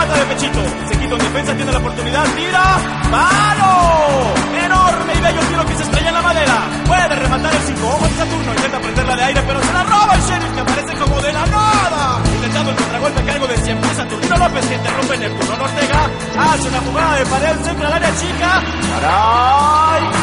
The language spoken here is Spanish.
remata de pechito. Se quita en defensa, tiene la oportunidad, tira. ¡Palo! Enorme y bello tiro que se estrella en la madera. Puede rematar el 5. Ojo en Saturno, intenta prenderla de aire, pero se la roba el Sheriff, que aparece como de la nada. Intentando el contragolpe a cargo de siempre Saturnino López, que interrumpe Neptuno Ortega. Hace una jugada de pared, centra al área chica. ¡Caray!